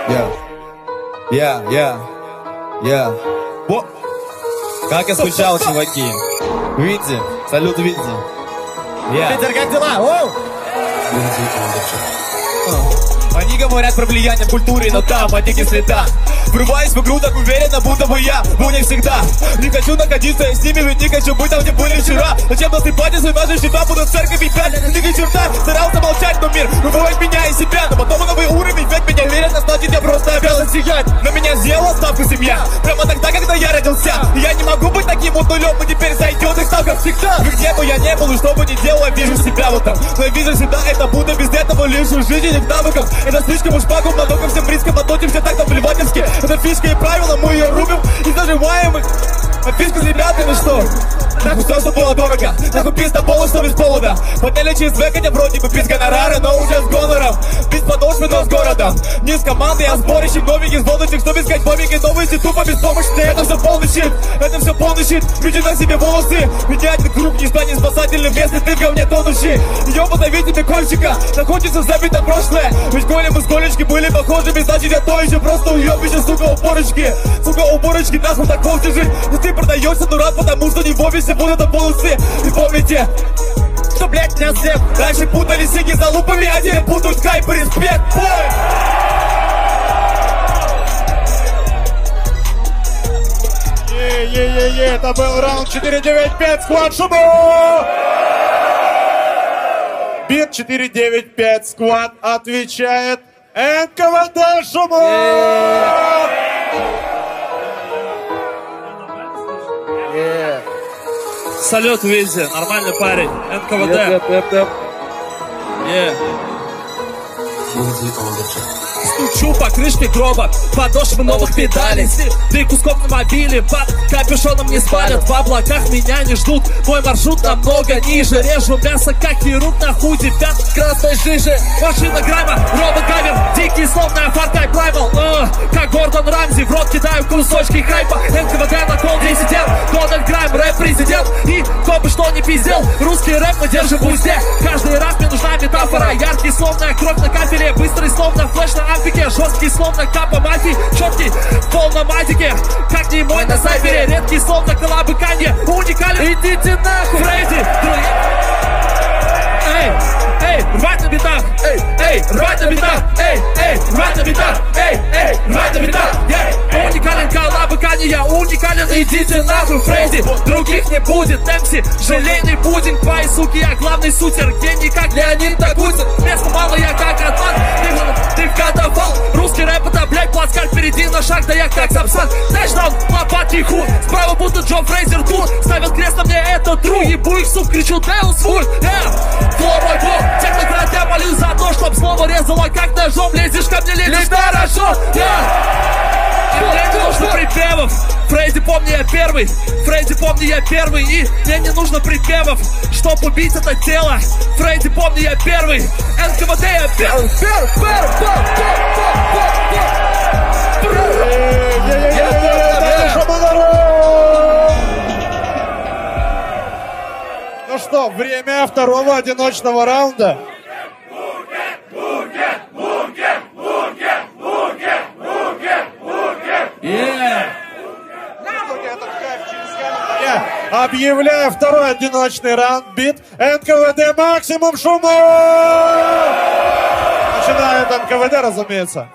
Во! Как я скучал, чуваки. Видите? Салют, видите? Питер, как дела? Оу! Они говорят про влияние в культуре, но там одних не следа. Врываюсь в игру так уверенно, будто бы я был не всегда. Не хочу находиться с ними, ведь не хочу быть там, где были вчера. Зачем насыпать, если наши счета будут в церкви пять? Ни черта, старался молчать, но мир выводит меня из себя. Но потом новый уровень, ведь меня верят, а значит я просто обязан сиять. На меня сделала ставку семья, прямо тогда, когда я родился. И я не могу быть таким вот нулем, и теперь зайдет их ставка всегда. Где бы я не был, и что бы ни делал, я вижу себя вот там. Но я вижу всегда это, будто без этого лишу жизненных навыков. Это слишком уж пагубно, много всем близко, подносимся так наплевательски. Это фишка и правила, мы ее рубим и зажимаем их. А фишка с ребятами что? Нахуй все, что было дорого. Нахуй пиз на полу, что без повода. Подняли через век, хотя вроде бы без гонорара, но уже с гонором. Без подошвы, но с городом. Не с командой, а сборищем новеньких, звоночек, что искать бомбики, новости, тупо беспомощные. Это все полный щит, это все полный щит. Люди на себе волосы. Идеальный круг, не станет спасательным, если ты в говне тонущий. Ёбаный вид тебе кольчика, находится забить на прошлое. Ведь коли мы с Колечки были похожими, значит я то еще просто уёбище, сука, уборочки. Сука, уборочки, нахуй так полностью жить. Но ты продаешься, дурак, потому что не в офисе будут полосы. И помните, что, блядь, нас всех раньше путали сиги за лупами, а теперь путают хайп и респект. Это был раунд 4-9-5, сквад шуму! Бит 4-9-5, сквад отвечает НКВД шуму! Салют, Визи, нормальный парень, НКВД. Стучу по крышке гроба, подошвы новых педалей. Ты куском на мобиле, под капюшоном не спалят. В облаках меня не ждут, мой маршрут намного ниже. Режу мясо, как хирург на худе, пят красной жижи. Машина грайма, робот-гавер, дикий словно фаркай праймал. Как Гордон Рамзи, в рот кидаю кусочки хайпа. НКВД на кол диссидент, Дональд Грайм, рэп-президент. И кто бы что ни пиздел, русский рэп мы держим в узде. Каждый раз мне нужна метафора, яркий словно кровь на кафеле, быстрый словно флеш на амфике, жесткий словно капа мафии, четкий в полном азике, как не мой на сайфере, редкий словно коллабы Канье, уникален. Идите нахуй, Фредди, рвать на битах, рвать на битах, рвать на битах, рвать на битах, уникален коллабы Канье, я уникален, идите нахуй, Фредди, других не будет, МС, желейный пудинг, твои суки, я главный сутер, гений как Леонид Дагутин, места мало, я как Атман, ты в катафал, русский рэп это, блядь, плацкарт, впереди на шаг, да я как Сапсан, тачдаун, лопатки худ, справа будто Джо Фрейзер тут, ставят крест на мне, это тру, ебу их, сук, кричу, Деус Вульф, фло мой бог, технократ, я молюсь за то, чтоб слово резало, как ножом, лезешь ко мне, лезешь хорошо, мне не нужно припевов, Фредди, помни, я первый, Фредди, помни, я первый, и мне не нужно припевов, чтоб убить это тело, Фредди, помни, я первый, НКВД, я первый, Ну что, время второго одиночного раунда. Объявляю второй одиночный раунд. Бит НКВД максимум шума! Начинает НКВД, разумеется.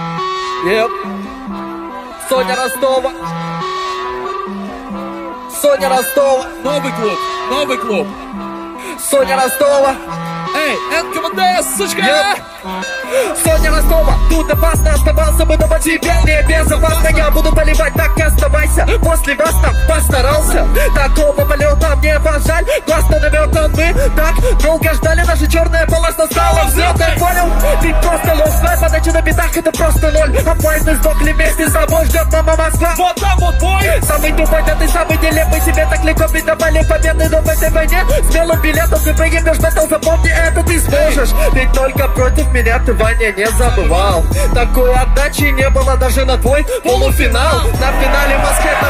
Соня Ростова. Соня Ростова. Новый клуб, новый клуб. Соня Ростова. НКВД, сучка! Соня Ростова, тут опасно, оставался бы дома, тебе не безопасно. Я буду поливать, так и оставайся. После вас там постарался. Такого полета мне пожаль. Классно наметан мы так долго ждали. Наша черная полоса стала взлетной. Понял? Ты просто лох. Подача на битах это просто ноль. А поезд сдохли вместе с тобой. Ждет мама Москва. Вот там вот бой. Самый тупой, да ты самый нелепый. Тебе так легко придавали победы, но в этой войне смелым билетом ты проебешь бэтл. Запомни, это ты сможешь. Ведь только против меня ты, Ваня, не забывал. Такой отдачи не было даже на твой полуфинал. На финале в Москве там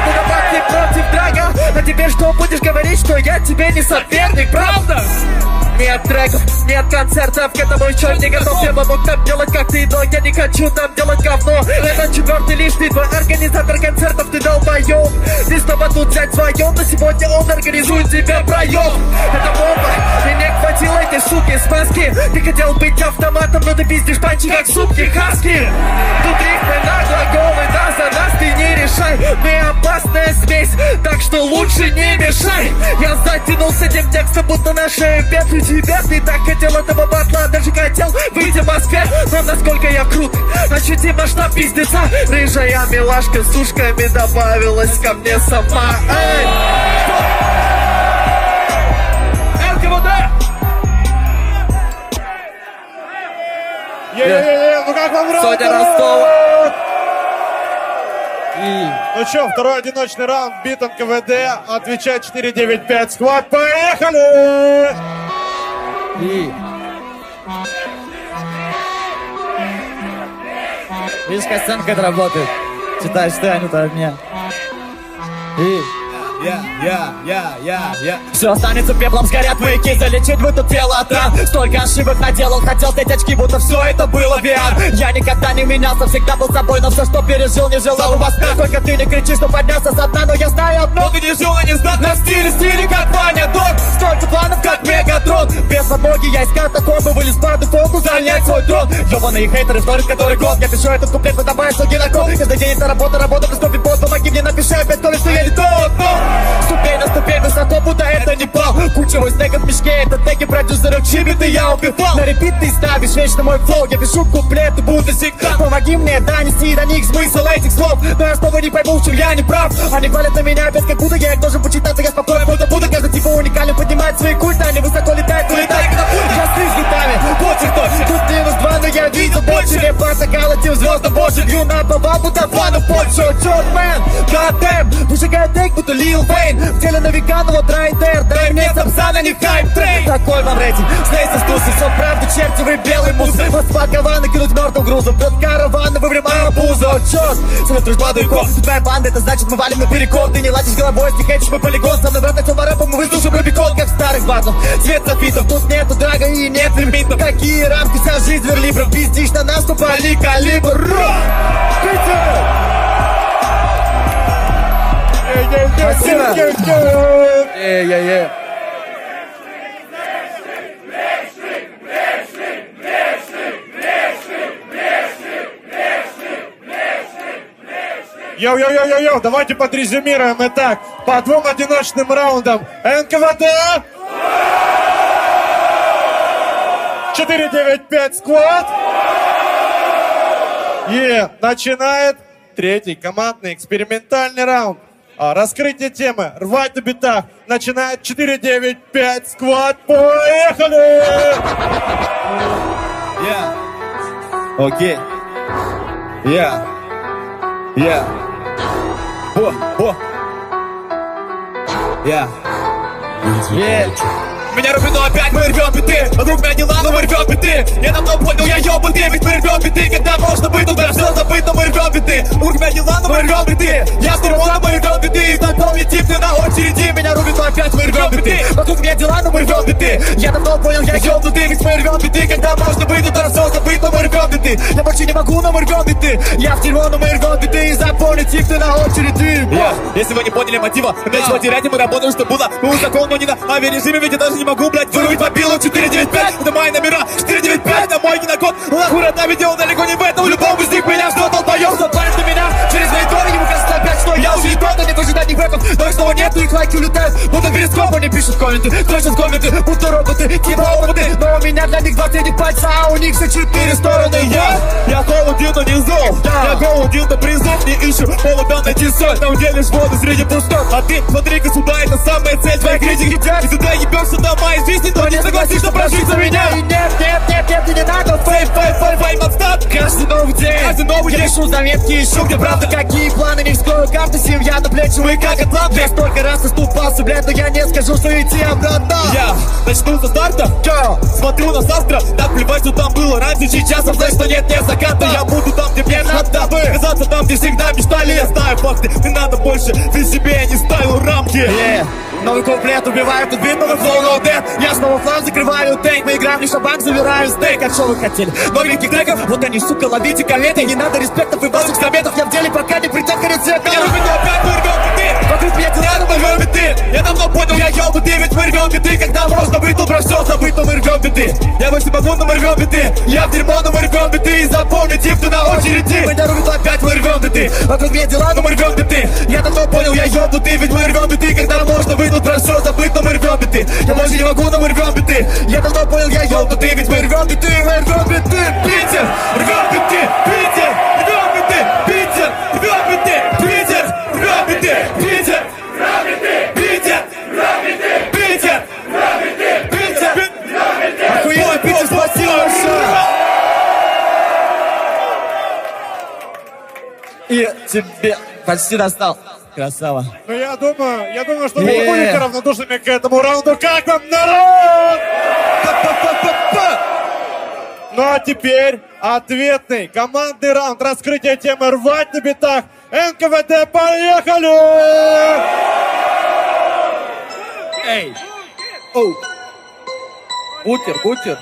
5 раз против Драга. А теперь что будешь говорить, что я тебе не соперник, правда? Нет треков, нет концертов, к этому еще не готов. Я бы мог там делать как ты, но я не хочу там делать говно. Это 4-й лишний твой организатор концертов, ты долбоёб. Ты снова тут взять свое, но сегодня он организует тебе проёб. Это бомба, и не хватило этой суки с маски. Ты хотел быть автоматом, но ты пиздишь панчи как сутки хаски. Тут рифмы на глаголы, да, за нас ты не решай. Мы опасная смесь, так что лучше не мешай. Я затянул с этим текстом, будто на шее петли тебя. Ты так хотел этого батла, даже хотел выйти в Москве. Но насколько я крут, ощутим масштаб пиздеца. Рыжая милашка с ушками добавилась ко мне сама. Эй! НКВД! Ну как вам раунд? Соня Ростова. Ну что, второй одиночный раунд, бит НКВД, отвечает 4-9-5 сквад, поехали! Видишь, как сценка это работает. Читаешь ты, Анюта, от меня. Все останется пеплом, сгорят маяки, залечить бы тут тело от ран. Столько ошибок наделал, хотел снять очки, будто все это было VR. Я никогда не менялся, всегда был собой, но все, что пережил, не желал у вас. Только ты не кричишь, что поднялся со дна, но я знаю одно. Ты не жил и не знал на стиле, как Ваня Дон. Столько планов, как Мегатрон. Без подмоги я из катакомбы вылез под фокус, занять свой трон. Ёбаные хейтеры, вторит который год. Я пишу этот куплет, выдавая слуги на код. Каждый день это работа, приступит босс. Помоги мне, напиши опять то, что я не тот, ступень на ступень, высоко, будто это не пал. Куча снегов в мешке, это теги продюсеров чибиты я убивал. На репит ты ставишь вечно мой флоу. Я пишу куплеты, будто всегда. Помоги мне донести до них смысл этих слов. Но я снова не пойму, в чем я не прав. Они хвалят на меня опять, как будто я их должен почитаться. Я спокоен, будто буду каждый типа уникален. Поднимает свои культы, они высоко летают, улетают на путь. Я с гитами, почерк тут -2, но я видел больше. Не пасакала, тем звездам больше. Бью на повал, будто плану больше. Чёрт, мэн, goddamn. Выжигает тейк, будто Лил Вейн. В теле на века, но вот райдер. Дай мне самса, не хайп-трейн. Такой вам рейтинг, снейся с тусы. Все правда, черти, вы белый мус. Вас пакованы, кинуть мертвым грузом. Прет караваны, вы время арбуза. О, чёрт, смотрю, дружба дуйков. Твоя банда, это значит, мы валим на перекоп. Ты не ладишь головой, стихаешь, мы полигон. Со мной брат, на тём рэпом, мы выслушаем Рубикон, как в старых батлах. Цвет софитов, тут нету драга и нет лимитов. Какие рамки, вся жизнь верлибров. Пиздишь на нас, то пали калибр. Спасибо. Йоу, давайте подрезюмируем. Итак, по 2 одиночным раундам НКВД 4-9-5 сквад. И начинает 3-й командный экспериментальный раунд. Раскрытие темы, рвать на битах. Начинает 4-9-5 сквад. Поехали! Окей. Меня рубит, но опять мы рвем биты. Вокруг меня дела, но мы рвем биты. Я давно понял, я ёбанный, ведь мы рвем биты. Когда можно быть, тут все забыть, но мы рвем биты. Вокруг меня дела, но мы рвем биты. Я с дерьмом, мы рвем биты. И знакомый тип, ты на очереди. Меня рубит, но опять мы рвем биты. Вокруг меня дела, но мы рвем биты. Я давно понял, я ёбанный, ведь мы рвем биты. Когда можно быть, тут все забыть, но мы рвем биты. Я больше не могу, но мы рвем биты. Я в дерьмо, но мы рвем биты. И запомни, тип, ты на очереди. Если вы не поняли мотива, нечего терять, и мы работаем, что было. Мы закон, но не на авиарежиме, ведь я даже не могу, блядь, вырубить мобилу. 495, это мои номера. 495, на мой генокод. Аккуратно видео, далеко не в этом. Любому из них меня ждет, он поём, смотрит на меня. Через мониторы ему кажется опять, что я уже не тот, а нет ожиданий рэпов. Но их снова нету, их лайки улетают. Будто перископ, они пишут комменты. Точат комменты, будто роботы, типа опыты. Но у меня для них 2 средних пальца, а у них все 4 стороны. Я голоден, но не зол. Я голоден, но призов не ищу. Повода найти соль, там делишь воду среди пустот. А ты смотри-ка сюда, это самая цель твоей критики. Если ты ебешься до моей жизни, то не согласишься прожить за меня. И нет, не надо. Фейм, отстав. Каждый новый день, я пишу заметки, ищу, где правда. Какие планы, не вскрою карты, семья на плечи, вы как Атлант. Я столько раз оступался, блядь, но я не скажу, что идти обратно. Я начну со старта, смотрю на завтра. Так плевать, что там было раньше, сейчас знаю, что нет заката. Я буду там, где мне надо, казаться там, где всегда мечтали. Я знаю факты, не надо больше, ты себе не ставил рамки. Новый куплет, убиваю тут бит, новый флоу, no death. Я снова флаг, закрываю тейк. Мы играем лишь банк, забираю стейк. А что вы хотели? Новеньких треков, вот они, сука, ловите кометы. Не надо респектов и ваших советов. Я в деле, пока не придет рецепт. Я рубим опять, мы рвем биты. Вокруг меня дела, но мы рвем биты. Я давно понял, я ёбу ты, ведь мы рвем биты. Когда можно быть тут про все забыть, но мы рвем биты. Я больше могу, но мы рвем биты. Я в дерьмо, но мы рвем биты. И запомни, тип, ты на очереди. Меня рубит опять, мы рвем биты. Вокруг меня дела, но мы рвем биты. Я давно понял, я ёбу ты, ведь мы рвем биты. Когда можно быть тут про все забыть, но мы рвем биты. Я больше не могу, но мы рвем биты. Я давно понял, я ёбу ты, ведь мы рвем биты. Мы рвем биты, Питер, рвем биты, Питер, рвем биты, Питер, рвем биты, Питер, рвем биты, Питер, рвем биты, Питер, рвем биты, Питер, рвем биты, Питер, рвем биты. Охуенно, Питер, спасибо большое. И тебе почти достал. Красава. Ну, я думаю, что вы не будете равнодушными к этому раунду. Как вам, народ? Ну, а теперь ответный командный раунд. Раскрытие темы «Рвать на битах». НКВД, поехали! Эй! Оу! Бутер!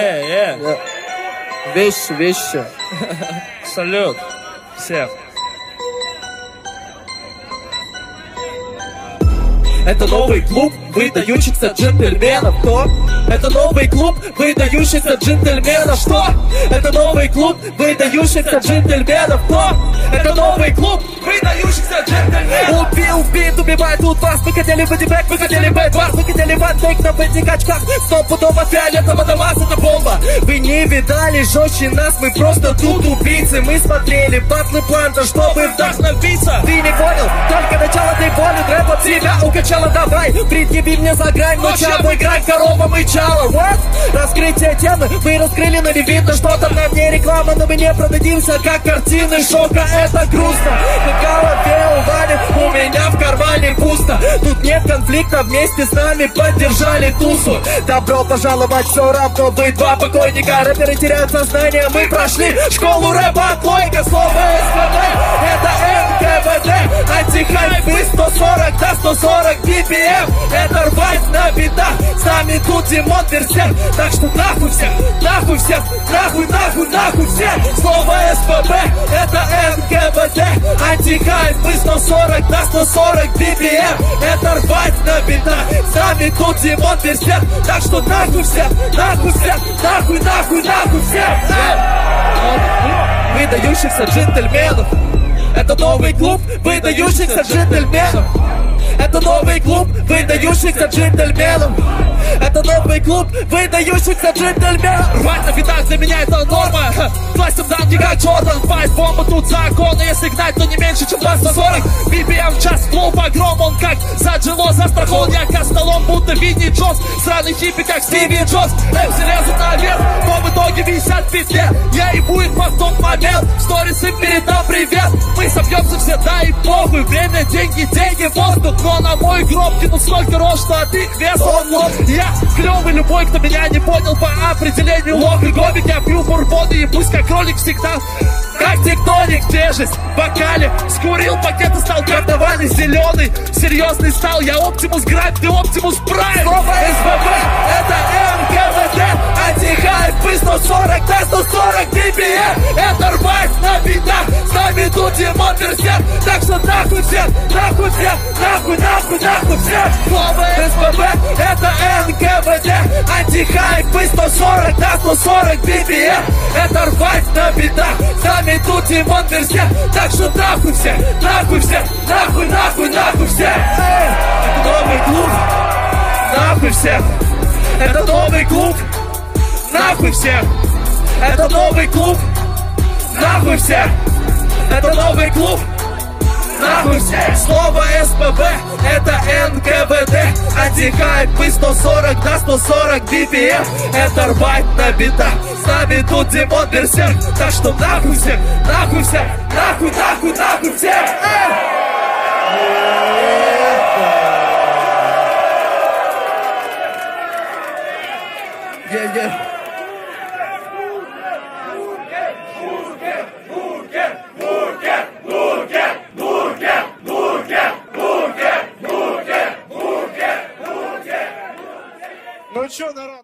Вещи! Салют! Всех! Это новый клуб выдающихся джентльменов. Кто? Это новый клуб выдающихся джентльменов. Что? Это новый клуб выдающихся джентльменов. Кто? Это новый клуб выдающихся джентльменов. Убивает тут вас. Вы хотели бэдибэк, вы хотели бэдбар, вы хотели вантейк на этих очках. Стопудово фиолетово до вас, это бомба. Вы не видали жестче нас, мы просто тут убийцы. Мы смотрели батлы планта, чтобы вдохновиться. Ты не понял, только начало ты болен. Рэп от себя укачала, давай. Предъяви мне за грань, но чабу играй, корова мычала. What? Раскрытие темы мы раскрыли, но не видно, что там на мне реклама. Но мы не продадимся, как картины шока, это грустно. В голове у Вани, у меня в кармане пусто. Тут нет конфликта, вместе с нами поддержали тусу. Добро пожаловать, все равно вы два покойника. Рэперы теряют сознание, мы прошли школу рэпа от лойка. Слово СВД, это НКВД. Антихайп и 140 до 140 BPM. Это рвать на битах, с нами тут Димон Берсерк. Так что нахуй всех, нахуй всех, нахуй всех. Слово СПБ, это НКВД. Антихайп и 140 до 140 BPM. Это рвать на битах, с нами тут Димон Берсерк. Так что нахуй всех, нахуй всех. Выдающихся джентльменов. Это новый клуб выдающихся джентльменов. Это новый клуб выдающихся джентльменов. Это новый клуб выдающихся джентльменов. Рвать на битах для меня это норма. Пластим там не как Джордан. Файт бомба тут законы. Если гнать, то не меньше, чем 240 BPM в час. Флоу погром, он как заджило застрахован. Я костолом, будто Винни Джонс. Сраный хиппи, как Стиви Джонс. Эмси лезут наверх, но в итоге висят в петле. Я ебу их в тот момент. Сторисы передам привет. Мы собьемся все, да и похуй. Время, деньги, воздух. Но на мой гроб кинул столько рост, что от их веса он лох. Я клёвый, любой, кто меня не понял по определению лох и гомик. Я пью бурбоны и пусть как кролик всегда. Как тектоник, тяжесть в бокале. Скурил пакет и стал картовальный, зеленый. Серьезный стал, я Оптимус Грайм, ты Оптимус Прайм. Слово СВБ, это НКВД. Антихайп и 140 до 140 BPM. Это рвать на битах, с нами тут Димон Берсерк. Так что нахуй всех, нахуй всех. Слово СВБ, это НКВД. Антихайп и 140 до 140 BPM. Это рвать на битах, с нами тут Димон Берсерк. Так что нахуй всех, нахуй всех. Это новый клуб, нахуй всех. Это новый клуб, нахуй всех. Это новый клуб, нахуй всех. Это новый клуб, нахуй всех. Слово СПБ, это НКВД. Антихайп и 140 до 140 BPM. Это рвать на битах, с нами тут Димон Берсерк. Так что нахуй всех, нахуй всех. Yeah. чё, народ?